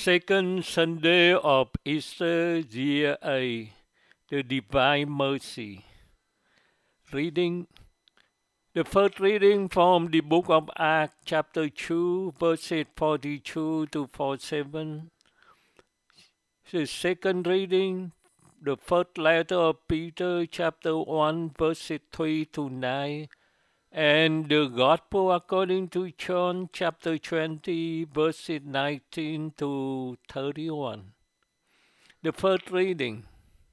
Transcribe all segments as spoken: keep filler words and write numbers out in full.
Second Sunday of Easter, Year A, the Divine Mercy. Reading the first reading from the book of Acts, chapter two, verses forty-two to forty-seven. The second reading, the first letter of Peter, chapter one, verses three to nine. And the Gospel according to John, chapter twenty, verses nineteen to thirty-one. The first reading.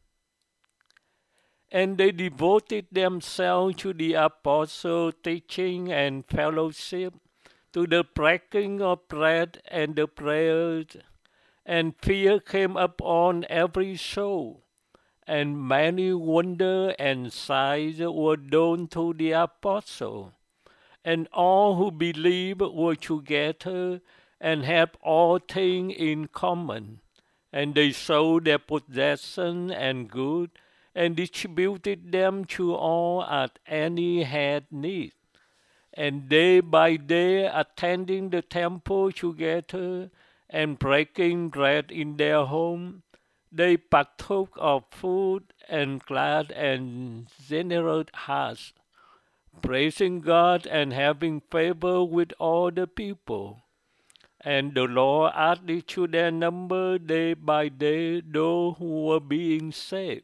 And they devoted themselves to the apostle teaching and fellowship, to the breaking of bread and the prayers. And fear came upon every soul, and many wonder and signs were done to the apostle. And all who believed were together and had all things in common. And they sold their possessions and goods, and distributed them to all as any had need. And day by day, attending the temple together, and breaking bread in their home, they partook of food and glad and generous hearts, praising God and having favor with all the people. And the Lord added to their number day by day those who were being saved.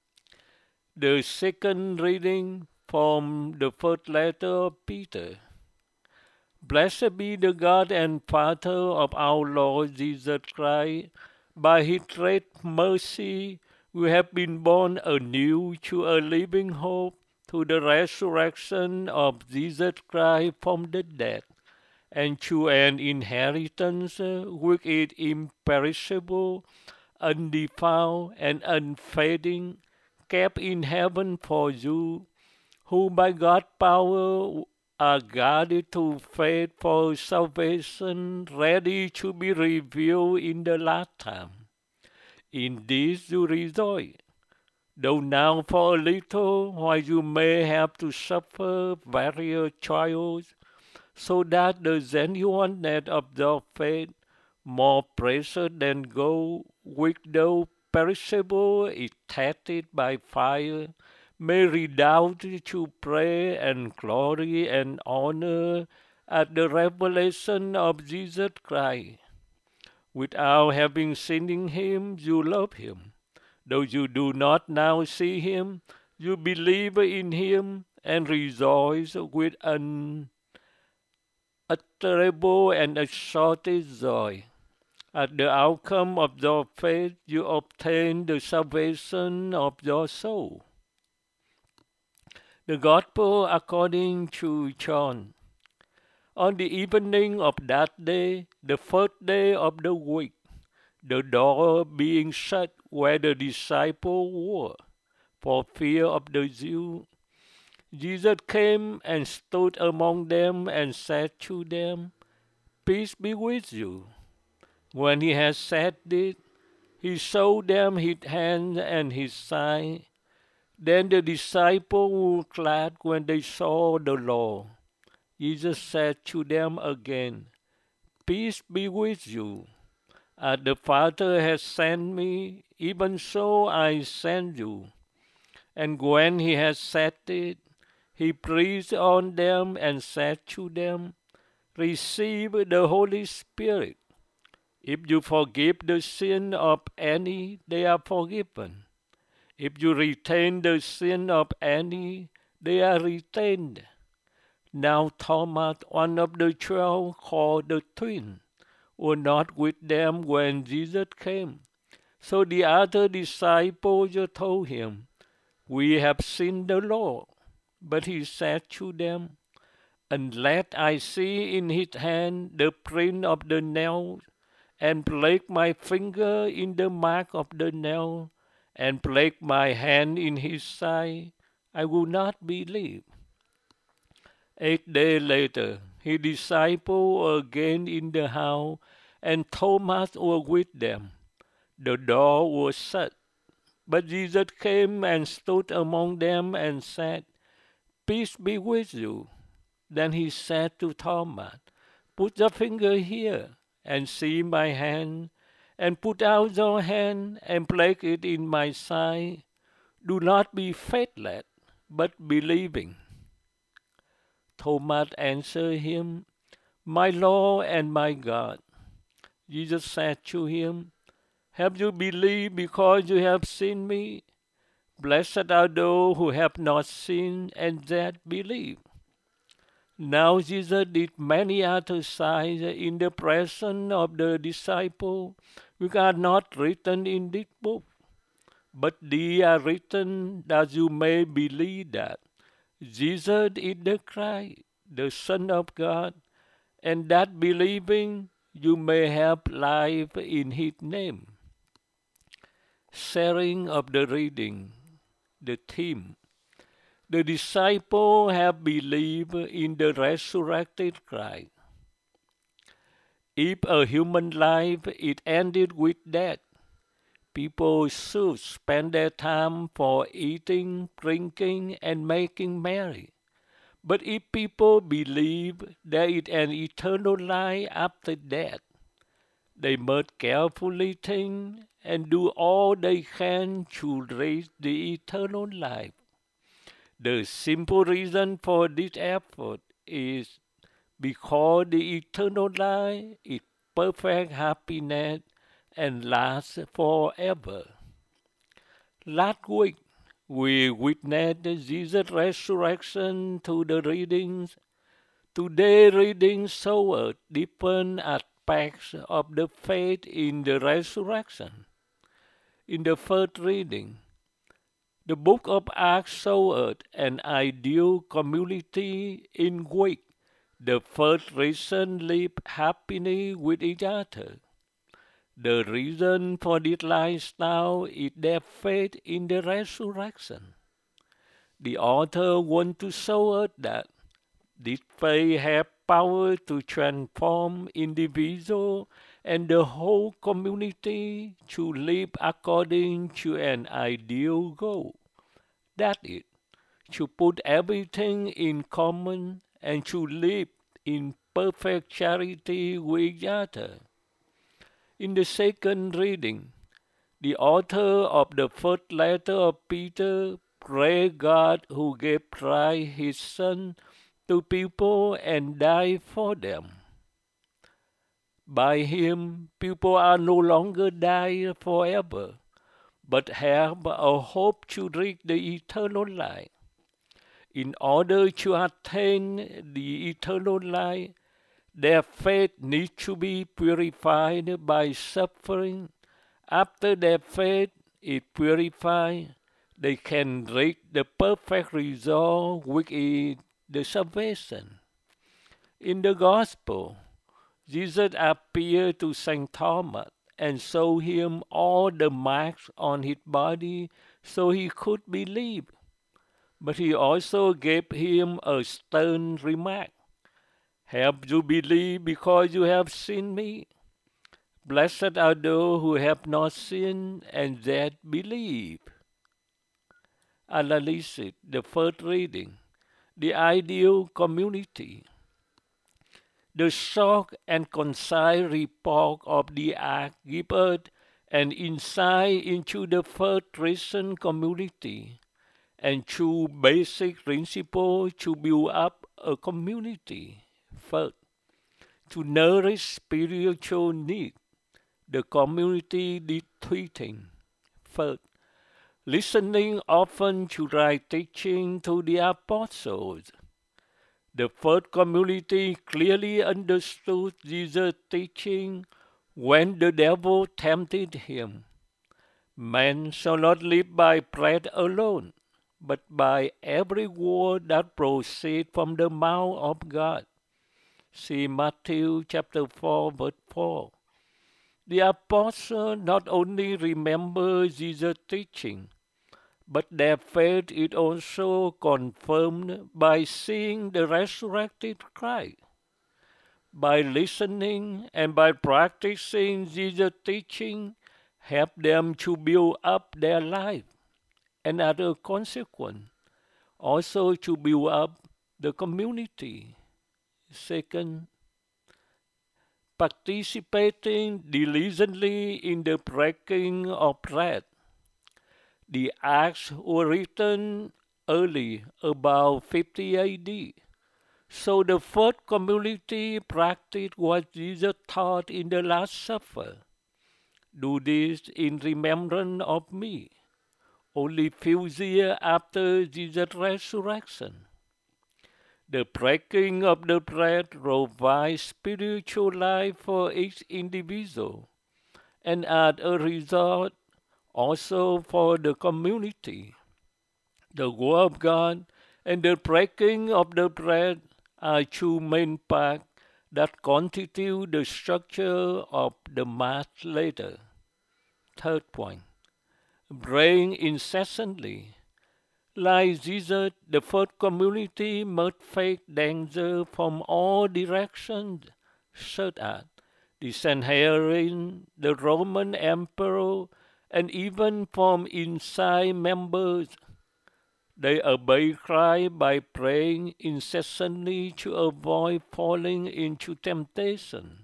The second reading from the first letter of Peter. Blessed be the God and Father of our Lord Jesus Christ. By his great mercy we have been born anew to a living hope, to the resurrection of Jesus Christ from the dead, and to an inheritance which is imperishable, undefiled, and unfading, kept in heaven for you, who by God's power are guarded to faith for salvation, ready to be revealed in the last time. In this you rejoice, though now for a little while you may have to suffer various trials, so that the genuineness of your faith, more precious than gold, which though perishable is tested by fire, may redound to praise and glory and honor at the revelation of Jesus Christ. Without having seen him, you love him. Though you do not now see him, you believe in him and rejoice with unutterable and exalted joy. At the outcome of your faith, you obtain the salvation of your soul. The Gospel according to John. On the evening of that day, the first day of the week, the door being shut where the disciples were, for fear of the Jews, Jesus came and stood among them and said to them, Peace be with you. When he had said this, he showed them his hands and his side. Then the disciples were glad when they saw the Lord. Jesus said to them again, Peace be with you. As the Father has sent me, even so I send you. And when he had said it, he breathed on them and said to them, Receive the Holy Spirit. If you forgive the sin of any, they are forgiven. If you retain the sin of any, they are retained. Now Thomas, one of the twelve, called the twin, was not with them when Jesus came. So the other disciples told him, We have seen the Lord. But he said to them, Unless I see in his hand the print of the nails, and place my finger in the mark of the nail, and place my hand in his side, I will not believe. Eight days later, his disciples were again in the house, and Thomas was with them. The door was shut, but Jesus came and stood among them and said, Peace be with you. Then he said to Thomas, Put your finger here, and see my hand, and put out your hand and place it in my side. Do not be faithless, but believing. Thomas answered him, My Lord and my God. Jesus said to him, Have you believed because you have seen me? Blessed are those who have not seen and yet believe. Now Jesus did many other signs in the presence of the disciples, which are not written in this book. But they are written that you may believe that Jesus is the Christ, the Son of God, and that believing you may have life in His name. Sharing of the reading, the theme. The disciples have believed in the resurrected Christ. If a human life is ended with death, people should spend their time for eating, drinking, and making merry. But if people believe there is an eternal life after death, they must carefully think and do all they can to reach the eternal life. The simple reason for this effort is because the eternal life is perfect happiness and lasts forever. Last week, we witnessed Jesus' resurrection through the readings. Today, readings show us different aspects of the faith in the resurrection. In the first reading, the book of Acts shows us an ideal community in which the first Christians live happily with each other. The reason for this lifestyle is their faith in the resurrection. The author wants to show us that this faith has power to transform individuals and the whole community to live according to an ideal goal. That is, to put everything in common and to live in perfect charity with each other. In the second reading, the author of the first letter of Peter praised God who gave Christ his Son to people and died for them. By him, people are no longer die forever, but have a hope to reach the eternal life. In order to attain the eternal life, their faith needs to be purified by suffering. After their faith is purified, they can reach the perfect result, which is the salvation. In the Gospel, Jesus appeared to Saint Thomas and showed him all the marks on his body so he could believe. But he also gave him a stern remark. Have you believed because you have seen me? Blessed are those who have not seen and yet believe. Analysis, the first reading, the ideal community. The short and concise report of the Act gives us an insight into the first Christian community and two basic principles to build up a community. First, to nourish spiritual needs, the community did three things. First, listening often to right teaching to the apostles. The first community clearly understood Jesus' teaching when the devil tempted him. Man shall not live by bread alone, but by every word that proceeds from the mouth of God. See Matthew chapter four, verse four. The apostles not only remember Jesus' teaching, but their faith is also confirmed by seeing the resurrected Christ. By listening and by practicing Jesus' teaching, help them to build up their life, and as a consequence, also to build up the community. Second, participating diligently in the breaking of bread. The Acts were written early, about fifty A D. So the first community practiced what Jesus taught in the Last Supper. Do this in remembrance of me. Only few years after Jesus' resurrection. The breaking of the bread provides spiritual life for each individual, and as a result, also for the community. The Word of God and the breaking of the bread are two main parts that constitute the structure of the Mass later. Third point, praying incessantly. Like Jesus, the first community must face danger from all directions, such as the Sanhedrin, the Roman Emperor, and even from inside members. They obey Christ by praying incessantly to avoid falling into temptation.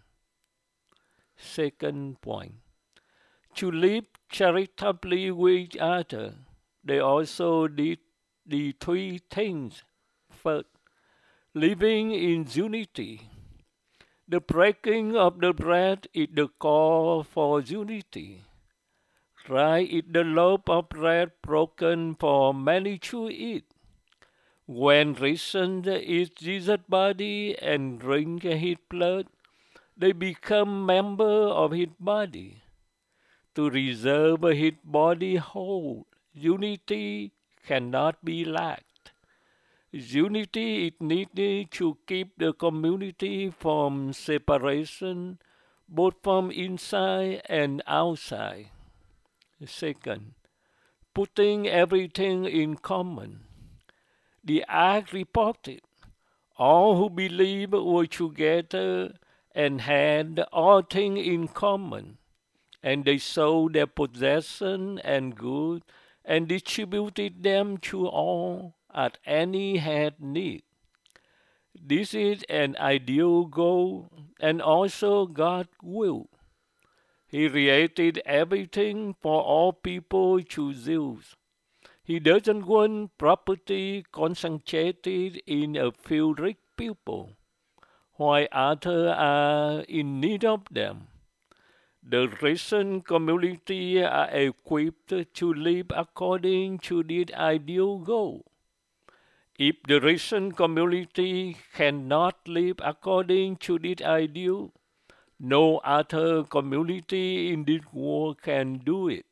Second point, to live charitably with each other. They also did the three things. First, living in unity. The breaking of the bread is the call for unity. Christ is the loaf of bread broken for many to eat. When Christians eat Jesus' body and drink his blood, they become members of his body. To reserve his body whole, unity cannot be lacked. Unity is needed to keep the community from separation, both from inside and outside. Second, putting everything in common. The Act reported all who believed were together and had all things in common, and they sold their possessions and goods and distributed them to all as any had need. This is an ideal goal and also God's will. He created everything for all people to use. He doesn't want property concentrated in a few rich people, while others are in need of them. The Christian community are equipped to live according to this ideal goal. If the Christian community cannot live according to this ideal, no other community in this world can do it.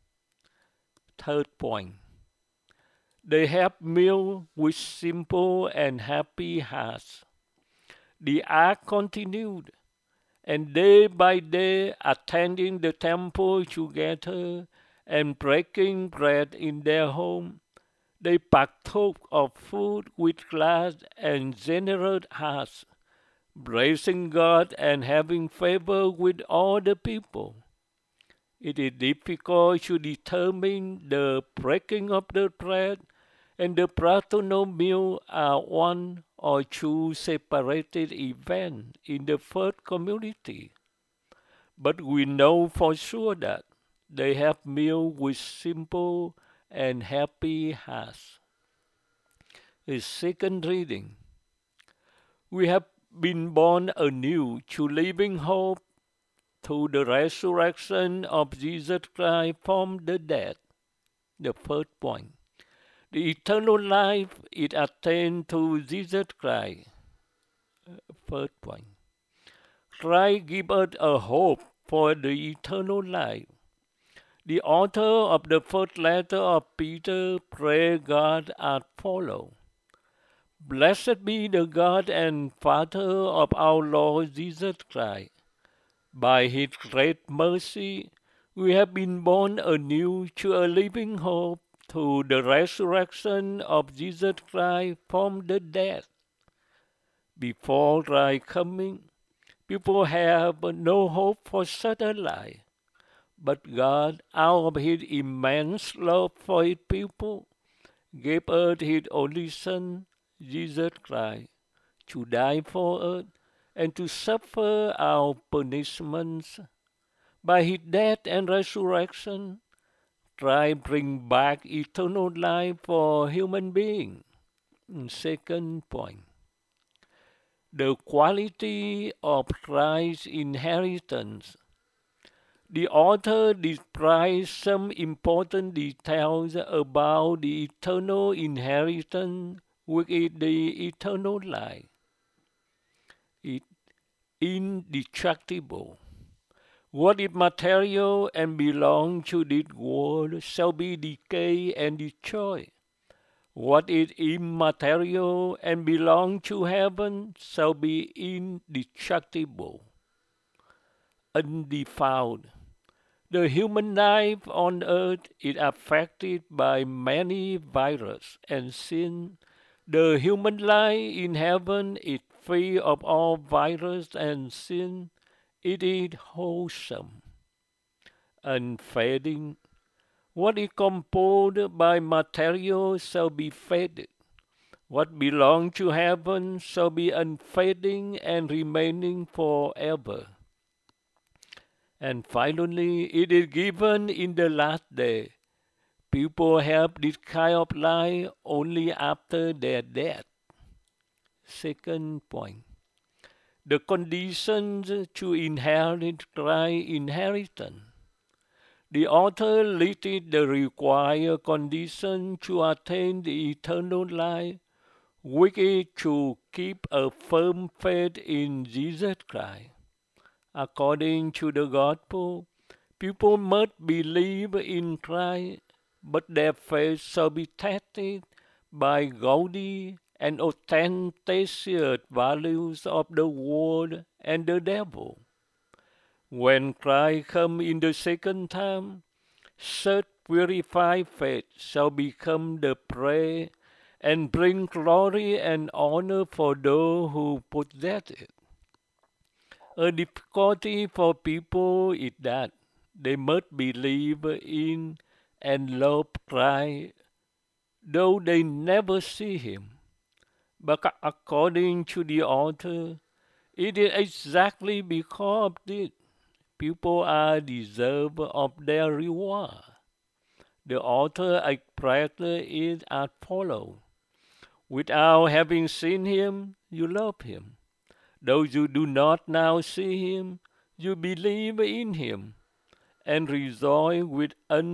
Third point, they have meals with simple and happy hearts. The Act continued, and day by day attending the temple together and breaking bread in their home, they partook of food with glad and generous hearts, praising God and having favor with all the people. It is difficult to determine the breaking of the bread and the fraternal meal are one or two separated events in the first community. But we know for sure that they have meal with simple and happy hearts. The second reading. We have been born anew to living hope through the resurrection of Jesus Christ from the dead. The first point. The eternal life is attained through Jesus Christ. First point. Christ gives us a hope for the eternal life. The author of the first letter of Peter prayed God as follows. Blessed be the God and Father of our Lord Jesus Christ. By his great mercy, we have been born anew to a living hope through the resurrection of Jesus Christ from the dead. Before Christ's coming, people have no hope for such a life. But God, out of his immense love for his people, gave us his only Son, Jesus Christ, to die for us and to suffer our punishments. By his death and resurrection, Christ bring back eternal life for human beings. Second point, the quality of Christ's inheritance. The author describes some important details about the eternal inheritance, which is the eternal life. It indestructible. What is material and belong to this world shall be decayed and destroyed. What is immaterial and belong to heaven shall be indestructible, undefiled. The human life on earth is affected by many viruses and sin. The human life in heaven is free of all virus and sin. It is wholesome, unfading. What is composed by material shall be faded. What belongs to heaven shall be unfading and remaining forever. And finally, it is given in the last day. People have this kind of life only after their death. Second point, the conditions to inherit Christ's inheritance. The author listed the required condition to attain the eternal life, which is to keep a firm faith in Jesus Christ. According to the gospel, people must believe in Christ, but their faith shall be tested by gaudy and ostentatious values of the world and the devil. When Christ comes in the second time, such purified faith shall become the prey and bring glory and honor for those who possess it. A difficulty for people is that they must believe in and love Christ, though they never see Him. But according to the author, it is exactly because of this people are deserving of their reward. The author expressed it as follows: without having seen Him, you love Him. Though you do not now see Him, you believe in Him, and rejoice with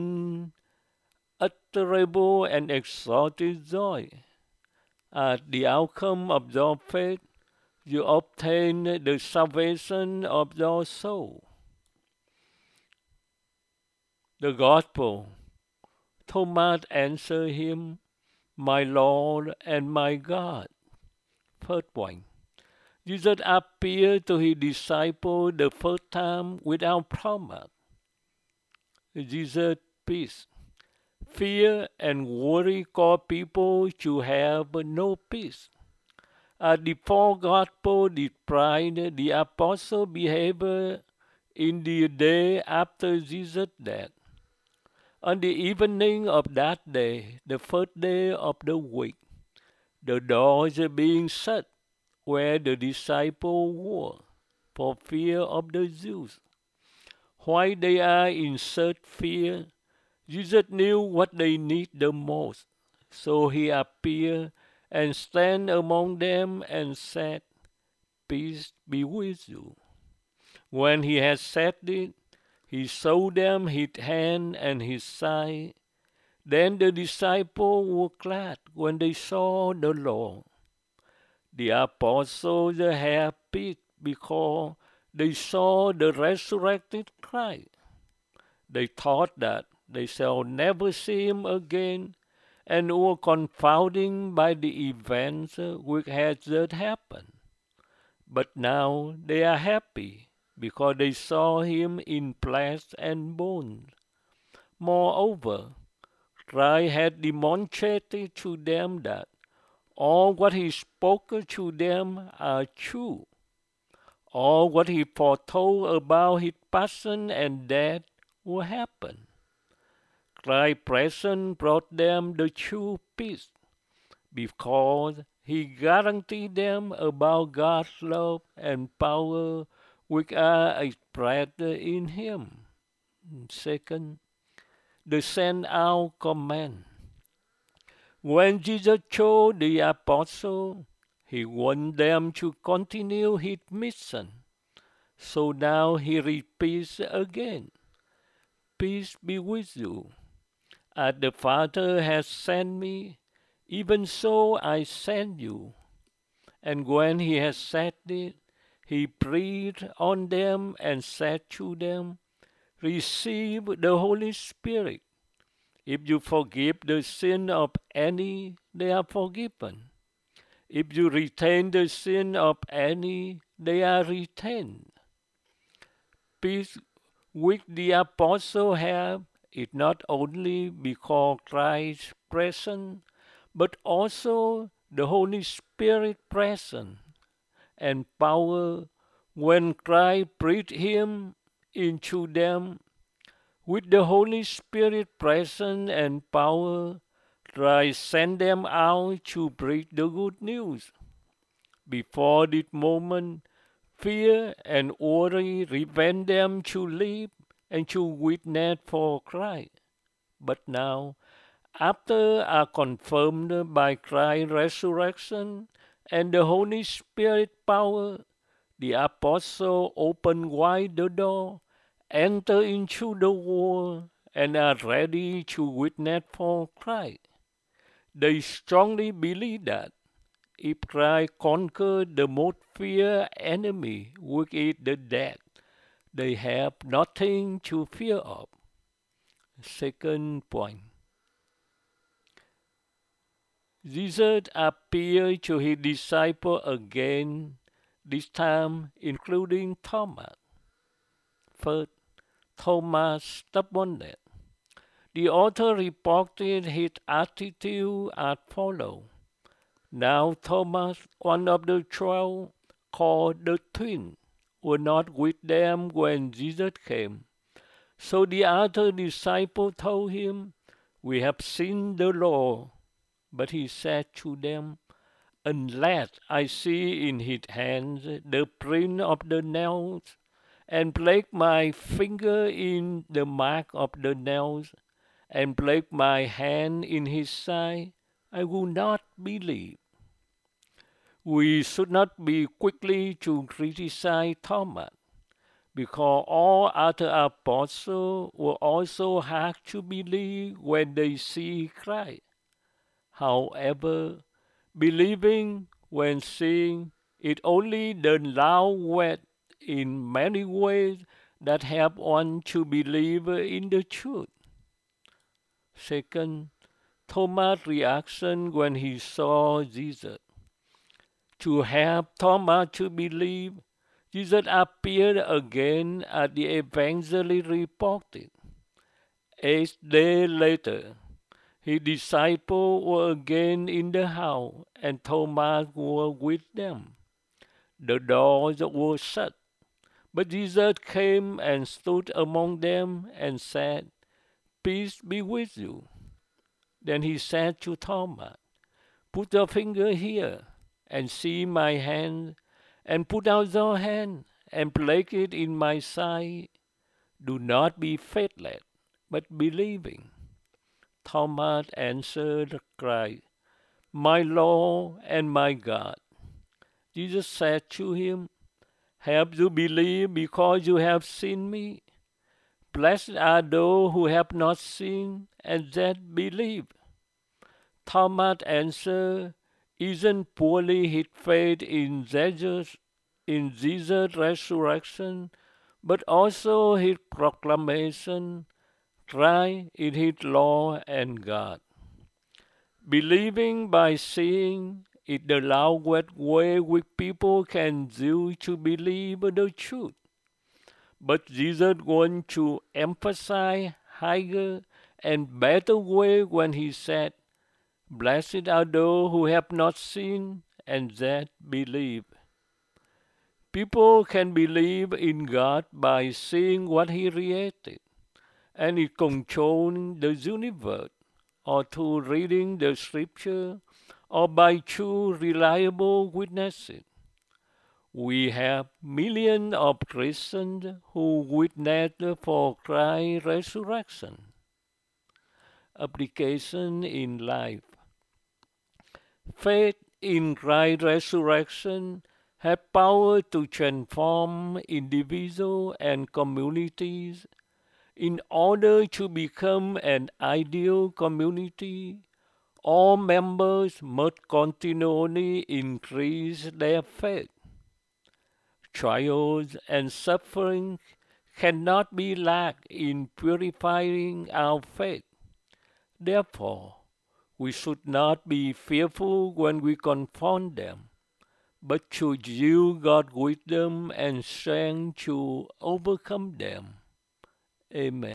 unutterable and exalted joy. As the outcome of your faith, you obtain the salvation of your soul. The Gospel. Thomas answered Him, My Lord and my God. First point, Jesus appeared to His disciples the first time without promise. Jesus' peace. Fear and worry cause people to have no peace. As the four Gospels describe the apostles' behavior in the day after Jesus' death. On the evening of that day, the first day of the week, the doors being shut where the disciples were, for fear of the Jews. While they are in such fear, Jesus knew what they need the most, so He appeared and stand among them and said, Peace be with you. When He had said it, He showed them His hand and His side. Then the disciples were glad when they saw the Lord. The apostles had peace because they saw the resurrected Christ. They thought that they shall never see Him again, and were confounded by the events which had just happened. But now they are happy, because they saw Him in flesh and bones. Moreover, Christ had demonstrated to them that all what He spoke to them are true. All what He foretold about His passion and death will happen. Christ's presence brought them the true peace, because he guaranteed them about God's love and power which are expressed in him. Second, the send out command. When Jesus chose the apostles, he wanted them to continue his mission. So now he repeats again, peace be with you. As the Father has sent me, even so I send you. And when he has said it, he breathed on them and said to them, receive the Holy Spirit. If you forgive the sin of any, they are forgiven. If you retain the sin of any, they are retained. Peace which the apostles have is not only because Christ present, but also the Holy Spirit present and power when Christ breathed him into them. With the Holy Spirit present and power, Christ sent them out to preach the good news. Before this moment, fear and worry prevent them to live and to witness for Christ. But now, after are confirmed by Christ's resurrection and the Holy Spirit power, the apostles open wide the door, enter into the world, and are ready to witness for Christ. They strongly believe that if Christ conquered the most feared enemy, which is the death, they have nothing to fear of. Second point. Jesus appeared to his disciples again, this time including Thomas. First, Thomas' stubbornness. The author reported his attitude as follows. Now Thomas, one of the twelve, called the twin, was not with them when Jesus came. So the other disciple told him, we have seen the Lord. But he said to them, unless I see in his hands the print of the nails, and place my finger in the mark of the nails, and place my hand in his side, I will not believe. We should not be quickly to criticize Thomas, because all other apostles were also hard to believe when they see Christ. However, believing when seeing is only the loud word in many ways that help one to believe in the truth. Second, Thomas' reaction when he saw Jesus. To help Thomas to believe, Jesus appeared again as the evangelist reported. Eight days later, his disciples were again in the house, and Thomas was with them. The doors were shut, but Jesus came and stood among them and said, peace be with you. Then he said to Thomas, put your finger here, and see my hand, and put out your hand, and place it in my side. Do not be faithless, but believing. Thomas answered Christ, my Lord and my God. Jesus said to him, have you believed because you have seen me? Blessed are those who have not seen and yet believe. Thomas answered, isn't purely his faith in Jesus, in Jesus' resurrection, but also his proclamation, Christ in his Lord and God. Believing by seeing is the loudest way which people can use to believe the truth. But Jesus wants to emphasize higher and better way when he said, blessed are those who have not seen and yet believe. People can believe in God by seeing what he created, and it controls the universe, or through reading the scripture, or by true, reliable witnesses. We have millions of Christians who witness for Christ's resurrection. Application in life. Faith in Christ's resurrection has power to transform individuals and communities. In order to become an ideal community, all members must continually increase their faith. Trials and suffering cannot be lacked in purifying our faith. Therefore, we should not be fearful when we confront them, but should use God's wisdom and strength to overcome them. Amen.